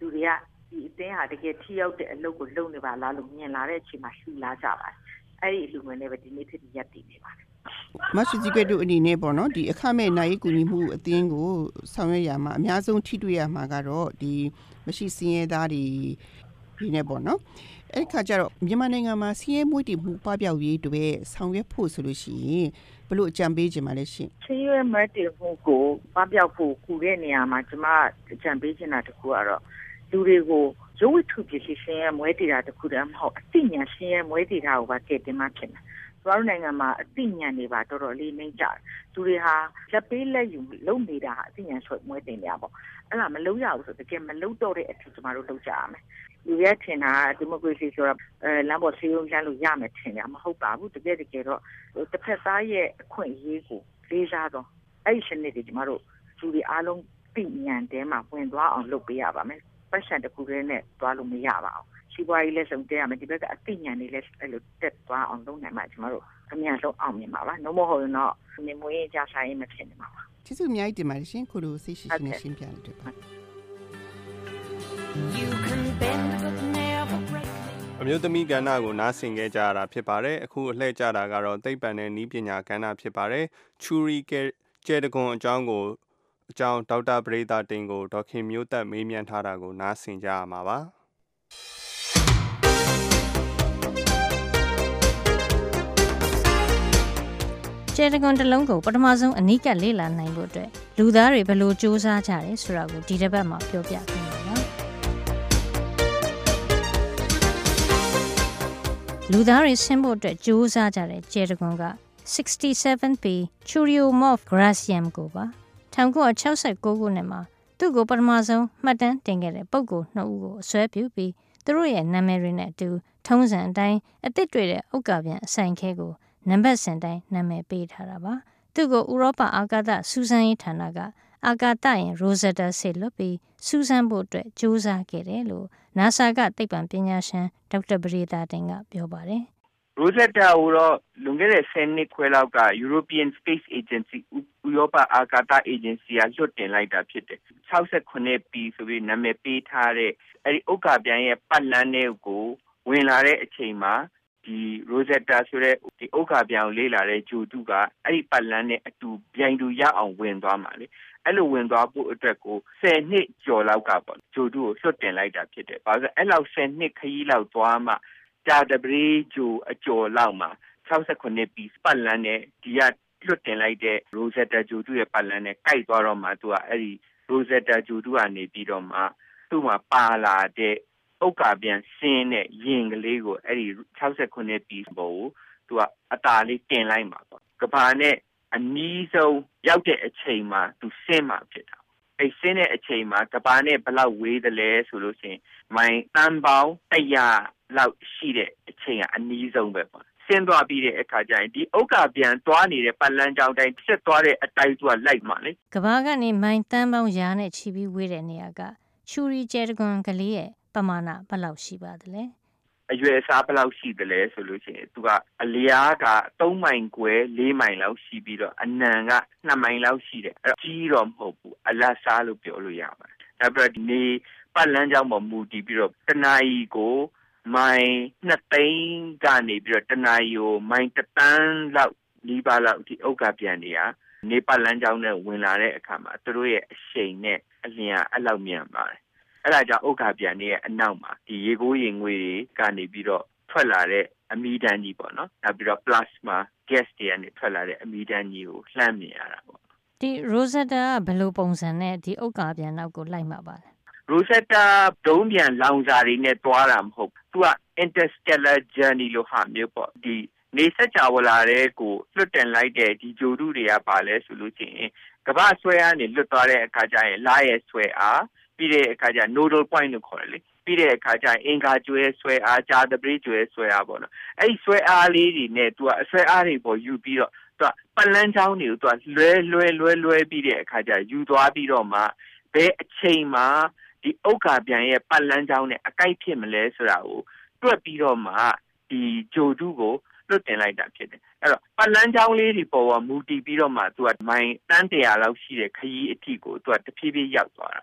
လူတွေကဒီအတင်းဟာတကယ်ထိရောက်တဲ့အလုပ်ကိုလုပ်နေပါလားလို့မြင်လာတဲ့အချိန်မှာလှူလာကြပါတယ်အဲ့ဒီလူငယ်တွေပဲဒီနေ့ဖြစ်ပြီးရပ်တည်နေပါတယ်
မရှိကြီးကတို့အနေနဲ့ပေါ့နော်ဒီအခမဲ့နိုင်ကူညီမှုအသင်းကိုဆောင်ရွက်ရမှာအများဆုံးထိတွေ့ရမှာကတော့ဒီမရှိစင်းရဲသားတွေဒီနဲ့ပေါ့နော်အဲ့ခါကျတော့မြန်မာနိုင်ငံမှာစင်းရဲမွေးတည်မှုပပျောက်ရေးတွေဆောင်ရွက်ဖို့ဆိုလို့ရှိရင်ဘလို့အကြံပေးခြင်းမလဲရှင်
စင်းရဲမွေးတည်မှုကိုပပျောက်ဖို့ကူတဲ့နေရာမှာကျမအကြံပေးခြင်းတာတခုကတော့လူတွေကိုရုပ်ဝတ္ထုပစ္စည်းစင်းရဲမွေးတည်တာတခုတည်းမဟုတ်အသိဉာဏ်စင်းရဲမွေးတည်တာကိုပါကဲတင်မှဖြစ်မယ်ကျမတို့နိုင်ငံမှာအသိဉာဏ်တွေပါတော်တော်လေးနှိမ့်ကြတယ်သူတွေဟာလက်ပေးလက်ယူလုံနေတာဟာအသိဉာဏ်ဆွဲမွေးတင်နေရပေါ့အဲ့ဒါမလုံရဘူးဆိုတကယ်မလုံတော့တဲ့အထူးကျမတို့လုပ်ကြရမယ်လူရဲထင်တာဒီမိုကရေစီဆိုတော့အဲလမ်းပေါ်စီးရုံးချမ်းလို့ရမယ်ထင်တယ်မဟုတ်ပါဘူးတကယ်တကယ်တော့တစ်ဖက်သားရဲ့အခွင့်အရေးကိုလေးစားတော့အဲ့ဒီစနစ်တွေကျမတို့လူတွေအားလုံးသိဉာဏ်တဲမှာဝင်သွားအောင်လုပ်ပေးရပါမယ်ပတ်စံတစ်ခုတည်းနဲ့သွားလို့မရပါဘူးစီးပွားရေးလည်းစုံတဲ့ရမယ်ဒီဘက်ကအသိဉာဏ်တွေလည်းအဲ့လိုတက်သွားအောင်လုပ်နိုင်မှကျမတို့အများဆုံးအောင်မြင်ပါပါနှုတ်မဟုတ်ရင်တော့နေမွေးကြဆိုင်ရင်မဖြစ်နေမှာပါ
ကျေးဇူးအများကြီးတင်ပါတယ်ရှင်ခုလိုစိတ်ရှိရှိနဲ့ရှင်းပြလို့တွေ့ပါ
အမျိုးသမီးကဏ္ဍကိုနားဆင်ခဲ့ကြရတာဖြစ်ပါတယ်အခုအလှည့်ကြတာကတော့သိပ္ပံနဲ့နည်းပညာကဏ္ဍဖြစ်ပါတယ်ချူရီကျဲတကွန်အကြောင်းကိုအကြောင်းဒေါက်တာပရိသတင်ကိုဒေါခင်မျိုးသက်မေးမြန်းထားတာကိုနားဆင်ကြရမှာပါ
ကျဲတကွန်တစ်လုံးကိုပထမဆုံးအနီးကပ်လေ့လာနိုင်ဖို့အတွက်လူသားတွေဘယ်လိုစူးစမ်းကြတယ်ဆိုတာကိုဒီတစ်ပတ်မှာပြောပြပေးပါမယ်လူသားတွေဆင်းဖို့အတွက်စူးစမ်းကြတဲ့ကျဲတကွန်က sixty-seven B Churyumov Graciam ကိုပါnineteen sixty-sixခုနှစ်မှာသူ့ကိုပထမဆုံးမှတ်တမ်းတင်ခဲ့တဲ့ပုဂ္ဂိုလ်နှစ်ဦးကိုအစွဲပြုပြီးသူတို့ရဲ့နာမည်တွေနဲ့အတူထုံးစံအတိုင်းအသစ်တွေ့တဲ့ဥက္ကာပြန်အဆိုင်ခဲကိုနံပါတ်စဉ်တိုင်းနာမည်ပေးထားတာပါသူ့ကိုဥရောပအာကာသစူးစမ်းရေးဌာနကအာကာသယာဉ် Rosetta ဆေလွှတ်ပြီးစူးစမ်းဖို့အတွက်ကြိုးစားခဲ့တယ်လို့ NASA ကသိပ္ပံပညာရှင်ဒေါက်တာပရိသတင်ကပြောပါတယ်
Rosetta ကိုတော့လွန်ခဲ့တဲ့ဆယ်နှစ်ခွဲလောက်က European Space Agency ဥရောပအာကာသ Agency ကလွှတ်တင်လိုက်တာဖြစ်တယ်sixty-seven B ဆိုပြီးနာမည်ပေးထားတဲ့အဲဒီဥက္ကာပြန်ရဲ့ပတ်လမ်းတွေကိုဝင်လာတဲ့အချိန်မှာဒီ Rosetta ဆိုတဲ့ဒီဥက္ကာပြန်ကိုလေ့လာတဲ့ဂျိုတုကအဲ့ဒီပတ်လမ်းနဲ့အတူပြိုင်တူရအောင်ဝင်သွားမှာလေအဲ့လိုဝင်သွားဖို့အတွက်ကိုtenနှစ်ကျော်လောက်ကပေါ့ဂျိုတုကိုလွှတ်တင်လိုက်တာဖြစ်တယ်။ဘာလို့လဲအဲ့လောက်tenနှစ်ခရီးလောက်သွားမှကြာတပရေဂျိုအကျော်လောက်မှာsixty-seven B ပတ်လမ်းနဲ့ဒီကလွှတ်တင်လိုက်တဲ့ Rosetta ဂျိုတုရဲ့ပတ်လမ်းနဲ့ကိုက်သွားတော့မှသူကအဲ့ဒီ Rosetta ဂျိုတုကနေပြီးတော့မှသူ့မှာပါလာတဲ့ဥက္ကာပြန်ဆင်းတဲ့ရင်ကလေးကိုအဲ့ဒီsixty-seven B ပေါ်ကိုသူကအตาလေးတင်လိုက်မှာပေါ့ကဘာနဲ့အနီးဆုံးရောက်တဲ့အချိန်မှာသူဆင်းမှာဖြစ်တာအဲ့ဆင်းတဲ့အချိန်မှာကဘာနဲ့ဘယ်လောက်ဝေးသလဲဆိုလို့ရှိရင်မိုင်တန်ပေါင်းone hundredလောက်ရှိတဲ့အချိန်ကအနီးဆုံးပဲပေါ့ဆင်းသွားပြီးတဲ့အခါကျရင်ဒီဥက္ကာပြန်သွားနေတဲ့ပတ်လမ်းကြောင်းတိုင်းဆက်သွားတဲ့အတိုင်းသူကလိုက်မှာလေ
ကဘာကနေမိုင်တန်ပေါင်းရာနဲ့ချီပြီးဝေးတဲ့နေရာကချူရီကျဲတကွန်ကလေးရဲ့ပမာဏဘယ်လောက်ရှိပါသလဲ
အရွယ်အစားဘယ်လောက်ရှိသလဲဆိုလို့ရှိရင်သူကအလျားကthreeမိုင်ခွဲfourမိုင်လောက်ရှိပြီးတော့အနံကtwoမိုင်လောက်ရှိတယ်အဲ့တော့ကြီးတော့မဟုတ်ဘူးအလတ်စားလို့ပြောလို့ရပါတယ်နောက်ပြီးတော့ဒီနေပတ်လမ်းကြောင်းပေါ်မူတည်ပြီးတော့တနာရီကိုမိုင်twoသိန်းကနေပြီးတော့တနာရီကိုမိုင်oneသန်းလောက်နီးပါးလောက်ဒီဥက္ကာပြန်တွေကနေပတ်လမ်းကြောင်းနဲ့ဝင်လာတဲ့အခါမှာသူတို့ရဲ့အရှိန်နဲ့အလျားအဲ့လောက်မြန်ပါတယ်အဲ့ဒါကြောင့်ဥက္ကာပြန်တွေရဲ့အနောက်မှာဒီရေကိုးရေငွေတွေကနေပြီးတော့ထွက်လာတဲ့အမီးတန်းကြီးပေါ့နော်နောက်ပြီးတော့ plasma gas တွေကနေထွက်လာတဲ့အမီးတန်းကြီးကိုလှမ်းမြင်ရတာပေါ့
ဒီ Rosetta ကဘယ်လိုပုံစံနဲ့ဒီဥက္ကာပြန်နောက်ကိုလိုက်မှာပါလဲ
Rosetta ဒုံးပြန်လောင်စာတွေနဲ့တွားတာမဟုတ်သူက interstellar journey လို့ဟာမျိုးပေါ့ဒီနေစကြဝဠာတွေကိုလွတ်တင်လိုက်တဲ့ဒီဂျိုတုတွေကပါလဲဆိုလို့ရှိရင်ကမ္ဘာဆွဲအားနေလွတ်သွားတဲ့အခါကျရင်လာရဲ့ဆွဲအားပြီးတဲ့အခါကျ nodal point လို့ခေါ်တယ်လေပြီးတဲ့အခါကျအင်္ဂါကျွဲဆွဲအားဂျာတပရိကျွဲဆွဲအားပေါ့နော်အဲ့ဒီဆွဲအားလေးတွေနဲ့သူကအဆွဲအားတွေပေါ်ယူပြီးတော့သူကပတ်လန်းချောင်းတွေကိုသူကလွဲလွဲလွဲလွဲပြီးတဲ့အခါကျယူသွားပြီးတော့မှဘယ်အချိန်မှာဒီဥက္ကာပြန်ရဲ့ပတ်လန်းချောင်းနဲ့အကိုက်ဖြစ်မလဲဆိုတာကိုတွက်ပြီးတော့မှဒီဂျိုတုကိုလွတ်တင်လိုက်တာဖြစ်တယ်အဲ့တော့ပတ်လန်းချောင်းလေးတွေပေါ်မှာမူတည်ပြီးတော့မှသူကမိုင်တန်းone hundredလောက်ရှိတဲ့ခရီးအထိကိုသူကတဖြည်းဖြည်းရောက်သွားတာပါ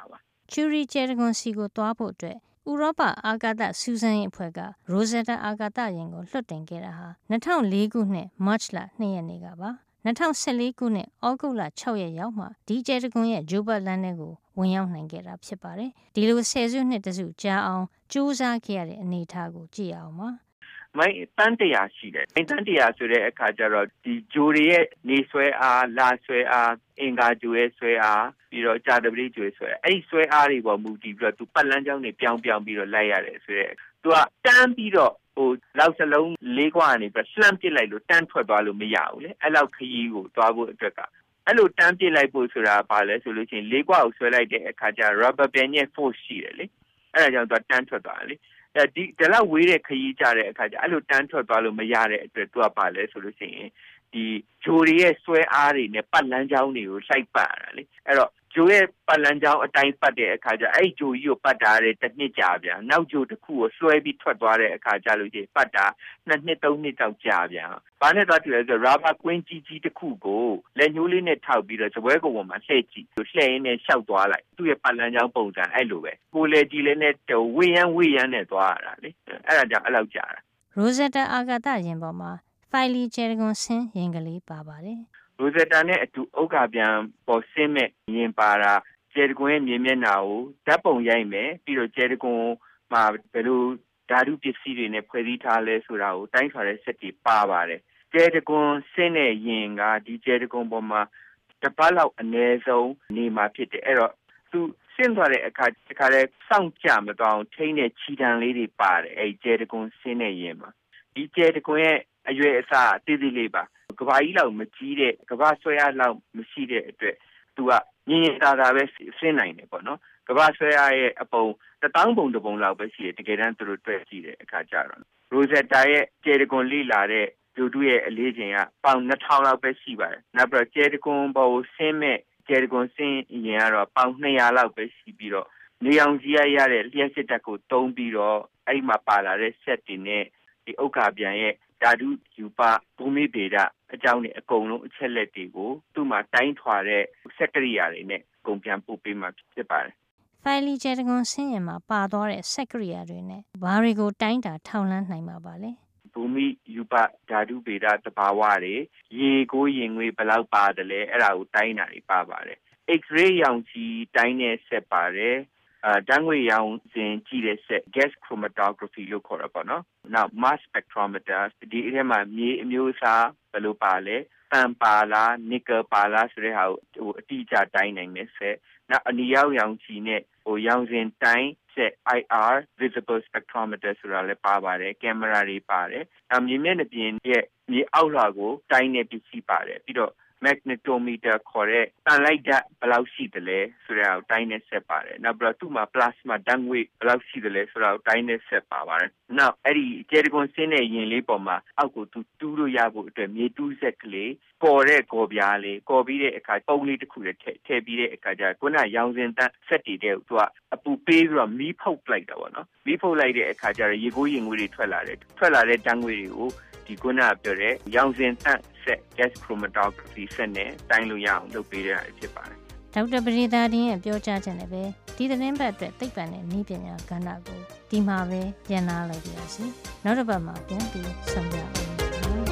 ချူရီကျဲတကွန်စီကိုသွားဖို့အတွက်ဥရောပအာကာသစူးစမ်းရေးအဖွဲ့က Rosetta အာကာသယာဉ်ကိုလွှတ်တင်ခဲ့တာဟာ၂၀၀၄ခုနှစ် March လ၂ရက်နေ့ကပါ၂၀၁၄ခုနှစ်ဩဂုတ်လ၆ရက်ရောက်မှဒီကျဲတကွန်ရဲ့ဂျိုဘတ်လန်းထဲကိုဝင်ရောက်နိုင်ခဲ့တာဖြစ်ပါတယ်ဒီလိုဆယ်စုနှစ်တစုကြာအောင်ကြိုးစားခဲ့ရတဲ့အနေအထားကိုကြည့်အောင်ပါ
မိုင်းတန်တရာရှိတယ်။တန်တရာဆိုတဲ့အခါကျတော့ဒီဂျိုတွေရဲ့နေဆွဲအားလာဆွဲအားအင်္ဂါဂျိုရဲ့ဆွဲအားပြီးတော့ကြာတပတိဂျိုရဲ့ဆွဲအဲ့ဒီဆွဲအားတွေပေါ်မူတည်ပြီးတော့သူပတ်လန်းကြောင်းတွေပြောင်းပြောင်းပြီးတော့လိုက်ရတယ်ဆိုတဲ့သူကတန်းပြီးတော့ဟိုလောက်စလုံးလေးခွာနေပြီးလှမ်းပစ်လိုက်လို့တန်းထွက်သွားလို့မရဘူးလေအဲ့လောက်ခရီးကိုသွားဖို့အတွက်ကအဲ့လိုတန်းပစ်လိုက်ဖို့ဆိုတာဘာလဲဆိုလို့ရှိရင်လေးခွာကိုဆွဲလိုက်တဲ့အခါကျ rubber band ရဲ့ force ရှိတယ်လေအဲ့ဒါကြောင့်သူကတန်းထွက်သွားတယ်လေဒီဒီလောက်ဝေးတဲ့ခရီးကြတဲ့အခါကျအဲ့လိုတန်းထွက်သွားလို့မရတဲ့အတွက်သူကပါလဲဆိုလို့ရှိရင်ဒီဂျိုတွေရဲ့ဆွဲအားတွေနဲ့ပတ်လန်းချောင်းတွေကိုလှိုက်ပတ်ရတာလေအဲ့တော့ဂျိုရဲ့ပတ်လန်းချောင်းအတိုင်းပတ်တဲ့အခါကျအဲ့ဂျိုကြီးကိုပတ်တာတဲ့တစ်နှစ်ကြာပြန်နောက်ဂျိုတစ်ခုကိုဆွဲပြီးထွက်သွားတဲ့အခါကျလို့ရှိရင်ပတ်တာနှစ်နှစ်သုံးနှစ်တောင်ကြာပြန်ဘာနဲ့သွားကြည့်လဲဆိုရာဘာကွင်းကြီးကြီးတစ်ခုကိုလက်ညှိုးလေးနဲ့ထောက်ပြီးတော့စပွဲကုံပေါ်မှာလှည့်ကြည့်လှည့်ရင်းနဲ့ရှောက်သွားလိုက်သူ့ရဲ့ပတ်လန်းချောင်းပုံစံအဲ့လိုပဲကိုလေကြီးလေးနဲ့ဝေးရန်ဝေးရန်နဲ့သွားရတာလေအဲ့ဒါကြောင့်အဲ့လောက်ကြာတာ
Rosetta အာကာသယာဉ်ပေါ်မှာဖိုင်လီကျဲတကွန်ဆင်းယာဉ်ကလေးပါပါတယ်
Rosetta နဲ့အတူဥက္ကာပြန်ပေါ်ဆင်းမဲ့ယာဉ်ပါတာကျဲတကွန်ရဲ့မြေမျက်နှာကိုဓာတ်ပုံရိုက်မယ်ပြီးတော့ကျဲတကွန်မှာဘယ်လိုဓာတုပစ္စည်းတွေနဲ့ဖွဲ့စည်းထားလဲဆိုတာကိုတိုင်းထွာတဲ့စက်တွေပါပါတယ်ကျဲတကွန်ဆင်းတဲ့ယာဉ်ကဒီကျဲတကွန်ပေါ်မှာတစ်ပတ်လောက်အနည်းဆုံးနေမှာဖြစ်တယ်အဲ့တော့သူဆင်းသွားတဲ့အခါတခါလဲစောင့်ကြမသွားအောင်ထိန်းတဲ့ခြိတံလေးတွေပါတယ်အဲ့ကျဲတကွန်ဆင်းတဲ့ယာဉ်မှာဒီကျဲတကွန်ရဲ့အရွယ်အစားအသေးသေးလေးပါကဘာကြီးလောက်မကြီးတဲ့ကဘာဆွဲအားလောက်မရှိတဲ့အတွက်သူကညင်ညင်သာသာပဲဆင်းနိုင်တယ်ပေါ့နော်ကဘာဆွဲအားရဲ့အပုံတထောင်ပုံတစ်ပုံလောက်ပဲရှိတယ်တကယ်တမ်းသူတို့တွေ့ကြည့်တဲ့အခါကျတော့ Rosetta ရဲ့ကျဲတကွန်လိလာတဲ့ဂျိုတုရဲ့အလေးချိန်ကပေါင်နှစ်ထောင်လောက်ပဲရှိပါတယ်နောက်ပြီးတော့ကျဲတကွန်ပေါ်ကိုဆင်းမဲ့ကျဲတကွန်ဆင်းရင်ကတော့ပေါင်နှစ်ရာလောက်ပဲရှိပြီးတော့နေအောင်ကြီးရရတဲ့လျှက်စစ်တပ်ကိုတုံးပြီးတော့အဲ့ဒီမှာပါလာတဲ့ဆက်တွေနဲ့ဒီဥက္ကာပြန်ရဲ့ဓာတုယူပဘူမိဗေဒအကြောင်းနဲ့အကုန်လုံးအချက်လက်တွေကိုသူ့မှာတိုင်းထွာတဲ့စက်ကရိယာတွေနဲ့အကုန်ပြန်ပို့ပေးမှဖြစ်ပါတယ်
။ဖိုင်လီကျဲတကွန်ဆင်းရင်မှာပါသွားတဲ့စက်ကရိယာတွေနဲ့ဘာတွေကိုတိုင်းတာထောက်လှမ်းနိုင်မှာပါလဲ
။ဘူမိယူပဓာတုဗေဒသဘာဝတွေရေကိုရင်ငွေဘယ်လောက်ပါတယ်လဲအဲ့ဒါကိုတိုင်းတာတွေပါပါတယ်။ X-ray ရောင်ခြည်တိုင်းတဲ့ဆက်ပါတယ်။အဲဓာတ်ငွေရောင်စဉ်ကြည့်တဲ့ဆက် gas chromatography လို့ခေါ်တာပေါ့နော်။နောက် mass spectrometer ဒီအထဲမှာမြေအမျိုးအစားဘယ်လိုပါလဲ။တန်ပါလား၊နစ်ကယ်ပါလားဆိုတဲ့ဟာကိုဟိုအတိအကျတိုင်းနိုင်တဲ့ဆက်။နောက်အနီရောင်ရောင်ခြည်နဲ့ဟိုရောင်စဉ်တိုင်းဆက် I R visible spectrometer ဆိုတာလည်းပါပါတယ်။ကင်မရာတွေပါတယ်။နောက်မြေမျက်နှာပြင်ရဲ့မြေအောက်လွှာကိုတိုင်းတဲ့ပစ္စည်းပါတယ်။ပြီးတော့magnetometer ခေါ်တဲ့တန်လိုက်ဓာတ်ဘယ်လောက်ရှိသလဲဆိုတာကိုတိုင်းနေဆက်ပါတယ်။နောက်ပြီးတော့သူ့မှာ plasma ဓာတ်ငွေ့ဘယ်လောက်ရှိသလဲဆိုတာကိုတိုင်းနေဆက်ပါပါတယ်။နောက်အဲ့ဒီကျဲတကွန်ဆင်းတဲ့ရင်လေးပေါ်မှာအောက်ကိုသူတူးလို့ရဖို့အတွက်မြေတူးဆက်ကလေးပေါ်တဲ့ကော်ပြားလေးကော်ပြီးတဲ့အခါပုံလေးတစ်ခုနဲ့ထည့်ထည့်ပြီးတဲ့အခါကျခုနရောင်စင်တန်းဆက်တည်တဲ့သူကအပူပေးပြီးတော့မီးဖုတ်လိုက်တာပေါ့နော်။မီးဖုတ်လိုက်တဲ့အခါကျတော့ရေကိုးရင်ငွေတွေထွက်လာတယ်။ထွက်လာတဲ့ဓာတ်ငွေတွေကိုဒီခုနပြောတဲ့ရောင်စင်တန်းဆက် gas chromatography ဆက်နဲ့တိုင်းလို့ရအောင်လုပ်ပေးရတာဖြစ်ပါတယ်
။ဒေါက်တာပရိသာတင်ရဲ့ပြောကြားချက်နဲ့ပဲဒီသတင်းပတ်အတွက်သိပ္ပံနဲ့နည်းပညာကဏ္ဍကိုဒီမှာပဲပြန်လာလိုက်ပါစီ။နောက်တစ်ပတ်မှာပြန်ပြီးဆုံကြပါမယ်။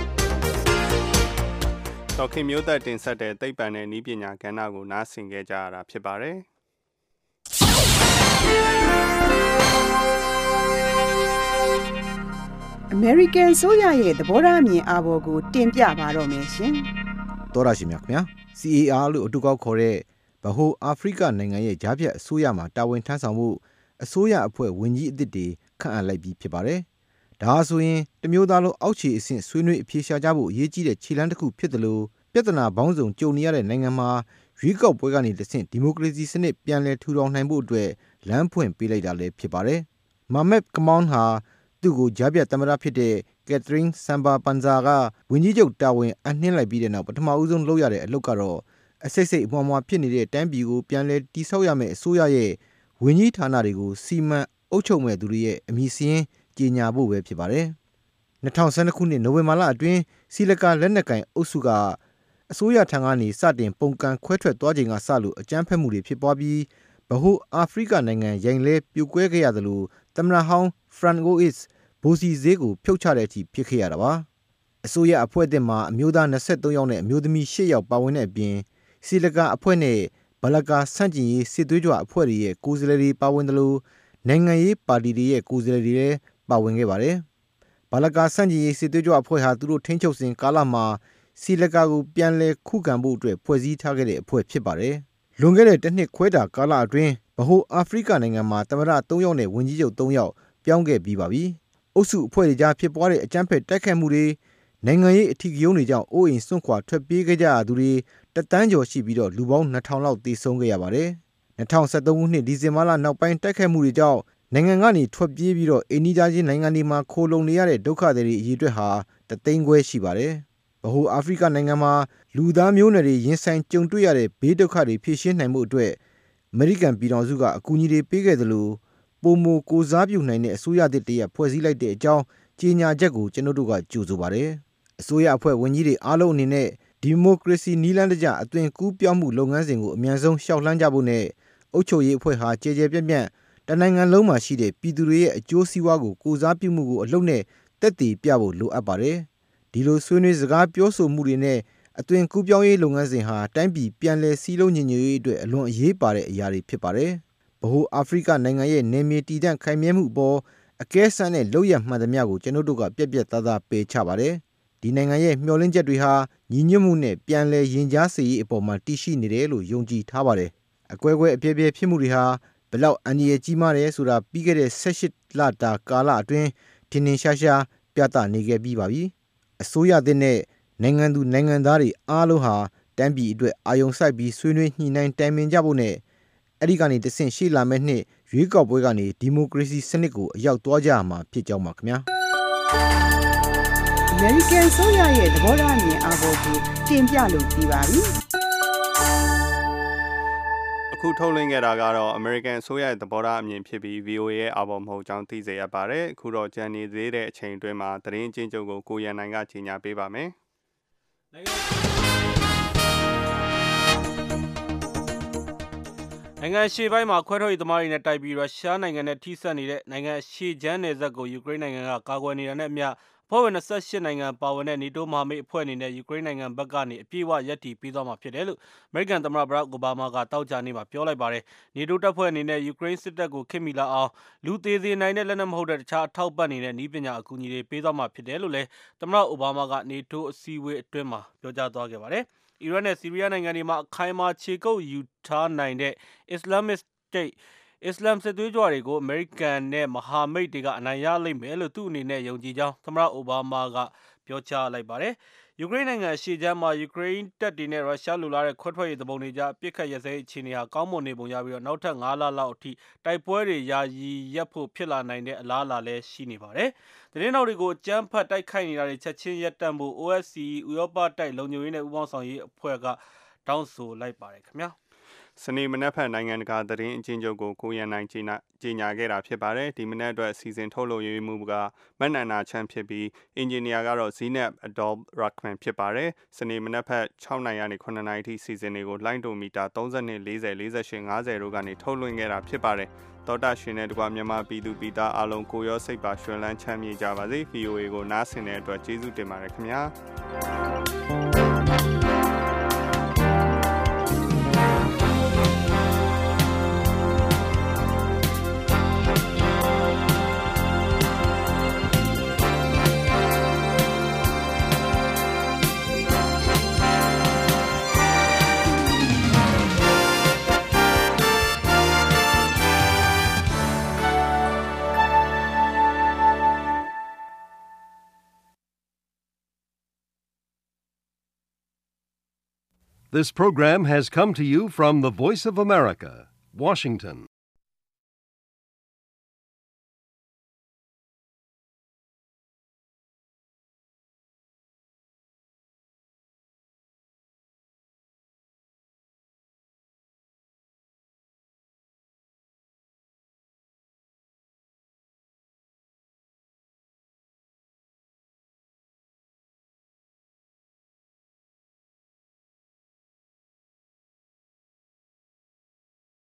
ဒေါက်ခင်မျိုးသက်တင်ဆက်တဲ့သိပ္ပံနဲ့နည်းပညာကဏ္ဍကိုနားဆင်ကြကြရတာဖြစ်ပါတယ်။
အမေရိကန်ဆိုရရဲ့သဘောထားအမြင်အာဘော်ကိုတင်ပြပါတော့မယ်ရှင်
။သောရရှိမြခင်ဗျာ C A R လို့အတူကောက်ခေါ်တဲ့ဗဟိုအာဖရိကနိုင်ငံရဲ့ကြားဖြတ်အစိုးရမှာတာဝန်ထမ်းဆောင်မှုအစိုးရအဖွဲ့ဝန်ကြီးအသစ်တွေခန့်အပ်လိုက်ပြီးဖြစ်ပါတယ်။ဒါဆိုရင်တမျိုးသားလုံးအောက်ခြေအဆင့်ဆွေးနွေးအဖြေရှာကြဖို့အရေးကြီးတဲ့ခြေလှမ်းတစ်ခုဖြစ်တယ်လို့ပြဿနာပေါင်းစုံကြုံနေရတဲ့နိုင်ငံမှာရွေးကောက်ပွဲကနေတဆင့်ဒီမိုကရေစီစနစ်ပြန်လည်ထူထောင်နိုင်ဖို့အတွက်လမ်းဖွင့်ပေးလိုက်တာလည်းဖြစ်ပါတယ်။မာမက်ကမောင်ဟာသူ့ကိုကြားပြသမ္မတဖြစ်တဲ့ကက်သရင်းဆမ်ဘာပန်ဇာကဝန်ကြီးချုပ်တာဝန်အနှင်းလိုက်ပြီးတဲ့နောက်ပထမဦးဆုံးလုပ်ရတဲ့အလုပ်ကတော့အစိတ်စိတ်အမွှားမွှားဖြစ်နေတဲ့တိုင်းပြည်ကိုပြန်လည်တည်ဆောက်ရမယ့်အစိုးရရဲ့ဝန်ကြီးဌာနတွေကိုစီမံအုပ်ချုပ်မဲ့သူတွေရဲ့အမည်စာရင်းကြေညာဖို့ပဲဖြစ်ပါတယ်။၂၀၁၂ခုနှစ်နိုဝင်ဘာလအတွင်းစီလကာလက်နက်ကင်အုပ်စုကအစိုးရထံကနေစတင်ပုံကန်ခွဲထွက်သွားချိန်ကစလို့အကြမ်းဖက်မှုတွေဖြစ်ပွားပြီးဗဟိုအာဖရိကနိုင်ငံရိုင်လဲပြိုကွဲခဲ့ရတယ်လို့သမ္မတဟောင်းဖရန်ကိုအစ်ဘိုစီဈေးကိုဖြုတ်ချတဲ့အထိဖြစ်ခဲ့ရတာပါအစိုးရအဖွဲ့အသစ်မှာအမျိုးသား၂၃ယောက်နဲ့အမျိုးသမီး၈ယောက်ပါဝင်တဲ့အပြင်စီလကာအဖွဲ့နဲ့ဘလကာဆန့်ကျင်ရေးစစ်သွေးကြွအဖွဲ့တွေရဲ့ကိုယ်စားလှယ်တွေပါဝင်တယ်လို့နိုင်ငံရေးပါတီတွေရဲ့ကိုယ်စားလှယ်တွေလည်းပါဝင်ခဲ့ပါတယ်ဘလကာဆန့်ကျင်ရေးစစ်သွေးကြွအဖွဲ့ဟာသူတို့ထိန်းချုပ်စဉ်ကာလမှာစီလကာကိုပြန်လည်ခုခံဖို့အတွက်ဖွဲ့စည်းထားခဲ့တဲ့အဖွဲ့ဖြစ်ပါတယ်လွန်ခဲ့တဲ့တစ်နှစ်ခွဲတာကာလအတွင်းဗဟိုအာဖရိကနိုင်ငံမှာသမ္မတ၃ယောက်နဲ့ဝန်ကြီးချုပ်၃ယောက်ပြောင်းခဲ့ပြီးပါပြီအုပ်စုအဖွဲ့တွေကြားဖြစ်ပွားတဲ့အကြမ်းဖက်တိုက်ခိုက်မှုတွေနိုင်ငံရေးအထီးကယုံတွေကြောင့်အိုးအိမ်စွန့်ခွာထွက်ပြေးခဲ့ကြရသူတွေတသန်းကျော်ရှိပြီးတော့လူပေါင်း၂ထောင်လောက်သေဆုံးခဲ့ရပါတယ်၂၀၁၃ခုနှစ်ဒီဇင်ဘာလနောက်ပိုင်းတိုက်ခိုက်မှုတွေကြောင့်နိုင်ငံကနေထွက်ပြေးပြီးတော့အိန္ဒိယချင်းနိုင်ငံတွေမှာခိုလုံနေရတဲ့ဒုက္ခသည်တွေအရေးအတွက်ဟာတသိန်းခွဲရှိပါတယ်ဗဟိုအာဖရိကနိုင်ငံမှာလူသားမျိုးနွယ်တွေရင်ဆိုင်ကြုံတွေ့ရတဲ့ဘေးဒုက္ခတွေဖြေရှင်းနိုင်မှုအတွက်အမေရိကန်ပြည်ထောင်စုကအကူအညီတွေပေးခဲ့တယ်လို့ပုံမကိုစားပြုနိုင်တဲ့အစိုးရသစ်တရက်ဖွဲ့စည်းလိုက်တဲ့အကြောင်းကြေညာချက်ကိုကျွန်တော်တို့ကကြိုဆိုပါတယ်အစိုးရအဖွဲ့ဝန်ကြီးတွေအားလုံးအနေနဲ့ဒီမိုကရေစီနည်းလမ်းတကျအသွင်ကူးပြောင်းမှုလုပ်ငန်းစဉ်ကိုအမြန်ဆုံးရှောက်လှမ်းကြဖို့နဲ့အုပ်ချုပ်ရေးအဖွဲ့ဟာကြည်ကြဲပြန့်ပြန့်တနိုင်ငံလုံးမှာရှိတဲ့ပြည်သူတွေရဲ့အကျိုးစီးပွားကိုကိုစားပြုမှုကိုအလုပ်နဲ့တက်တည်ပြဖို့လိုအပ်ပါတယ်ဒီလိုဆွေးနွေးစကားပြောဆိုမှုတွေနဲ့အသွင်ကူးပြောင်းရေးလုပ်ငန်းစဉ်ဟာတိုင်းပြည်ပြန်လည်စည်းလုံးညီညွတ်ရေးအတွက်အလွန်အရေးပါတဲ့အရာတွေဖြစ်ပါတယ်ဗဟိုအာဖရိကနိုင်ငံရဲ့နယ်မြေတည်တံ့ခိုင်မြဲမှုအပေါ်အကဲဆန်းတဲ့လုပ်ရမှန်သမျှကိုကျွန်တော်တို့ကပြက်ပြက်သားသားပယ်ချပါတယ်ဒီနိုင်ငံရဲ့မျှော်လင့်ချက်တွေဟာညီညွတ်မှုနဲ့ပြန်လည်ရင်ကြားစေရေးအပေါ်မှာတည်ရှိနေတယ်လို့ယုံကြည်ထားပါတယ်အကွဲကွဲအပြဲပြဲဖြစ်မှုတွေဟာဘလောက်အန္တရာယ်ကြီးမားတယ်ဆိုတာပြီးခဲ့တဲ့၁၈လတာကာလအတွင်းထင်ထင်ရှားရှားပြသနေခဲ့ပြီးပါပြီအစိုးရသစ်နဲ့နိုင်ငံသူနိုင်ငံသားတွေအားလုံးဟာတန်းပြည်အတွက်အာယုံစိုက်ပြီးဆွေးနွေးညှိနှိုင်းတိုင်ပင်ကြဖို့နဲ့အဲ့ဒီကနေတဆင့်ရှေ့လာမယ့်နှစ်ရွေးကောက်ပွဲကနေဒီမိုကရေစီစနစ်ကိုအရောက်သွားကြရမှာဖြစ်ကြောင်းပါခင်ဗျာ
အမေရိကန်ဆိုရရဲ့သဘောထားအမြင်အားပေါ်ကိုတင်ပြလို့ပြီးပါပြီ
အခုထုတ်လွှင့်ခဲ့တာကတော့ American အစိုးရရဲ့သဘောထားအမြင်ဖြစ်ပြီး ဗီအိုအေ ရဲ့အာဘော်မဟုတ်ကြောင်းသိစေရပါတယ်အခုတော့ကြံနေသေးတဲ့အချိန်အတွင်းမှာသတင်းချင်းချုပ်ကိုကိုရန်နိုင်ကကြီးညာပေးပါမယ်
နိုင်ငံရှေ့ပိုင်းမှာခွဲထွက်ရေးသမားတွေနဲ့တိုက်ပြီးရုရှားနိုင်ငံနဲ့ထိစပ်နေတဲ့နိုင်ငံရှေ့ချမ်းနယ်စပ်ကိုယူကရိန်းနိုင်ငံကကာကွယ်နေတာနဲ့အမျှအဖွဲ့ဝင်၂၈နိုင်ငံပါဝင်တဲ့ NATO မဟာမိတ်အဖွဲ့အနေနဲ့ယူကရိန်းနိုင်ငံဘက်ကနေအပြည့်အဝရပ်တည်ပေးသွားမှာဖြစ်တယ်လို့အမေရိကန်သမ္မတဘရက်အိုဘားမားကတောက်ကြနေ့မှာပြောလိုက်ပါတယ်။ NATO တပ်ဖွဲ့အနေနဲ့ယူကရိန်းစစ်တပ်ကိုခေတ်မီလာအောင်လူသေးစေနိုင်တဲ့လက်နက်မဟုတ်တဲ့တခြားအထောက်ပံ့နေတဲ့နည်းပညာအကူအညီတွေပေးသွားမှာဖြစ်တယ်လို့လည်းသမ္မတအိုဘားမားက NATO အစည်းအဝေးအတွင်းမှာပြောကြားသွားခဲ့ပါတယ်။အီရတ်နဲ့ဆီးရီးယားနိုင်ငံတွေမှာအခိုင်အမာခြေကုပ်ယူထားနိုင်တဲ့ Islamic State အစ္စလမ်စစ်သွေးကြွတွေကိုအမေရိကန်နဲ့မဟာမိတ်တွေကအနိုင်ရလိမ့်မယ်လို့သူ့အနေနဲ့ယုံကြည်ကြောင်းသမ္မတအိုဘားမားကပြောကြားလိုက်ပါတယ်။ယူကရိန်းနိုင်ငံရှေ့ချမ်းမှာယူကရိန်းတပ်တွေနဲ့ရုရှားလိုလားတဲ့ခွဲထွက်ရေးသဘုံတွေကြားအပစ်ခတ်ရပ်စဲရေးအခြေအနေဟာကောင်းမွန်နေပုံရပြီးတော့နောက်ထပ်ငါးလလောက်အထိတိုက်ပွဲတွေယာယီရပ်ဖို့ဖြစ်လာနိုင်တဲ့အလားအလာလည်းရှိနေပါတယ်။သတင်းတော်တွေကိုအကြမ်းဖက်တိုက်ခိုက်နေတာတွေချက်ချင်းရပ်တန့်ဖို့ အို အက်စ် စီ ဥရောပတိုက်လုံခြုံရေးနဲ့ဥပဒေဆောင်ရေးအဖွဲ့ကတောင်းဆိုလိုက်ပါတယ်ခင်ဗျာ
စနေမနက်ဖြန်နိုင်ငံတကာသတင်းအချင်းချုပ်ကိုကိုရန်နိုင်ကြီးကြီးညာခဲ့တာဖြစ်ပါတယ်ဒီမနက်အတွက်စီစဉ်ထုတ်လုပ်ရေးမှုကမန်နန္နာချမ်းဖြစ်ပြီးအင်ဂျင်နီယာကတော့ Zenab Adolf Rachman ဖြစ်ပါတယ်စနေမနက်ဖြန်၆နာရီကနေ၇နာရီထိစီစဉ်တွေကိုလိုင်းဒိုမီတာ၃၂ ၄၀ ၄၈ ၅၀တို့ကနေထုတ်လွှင့်ခဲ့တာဖြစ်ပါတယ်တော်တာရှင်တဲ့တကွာမြန်မာပြည်သူပြည်သားအားလုံးကိုရောစိတ်ပါရွှင်လန်းချမ်းမြေ့ကြပါစေ ဗီအိုအေ ကိုနားဆင်တဲ့အတွက်ကျေးဇူးတင်ပါတယ်ခင်ဗျာ
This program has come to you from the Voice of America, Washington.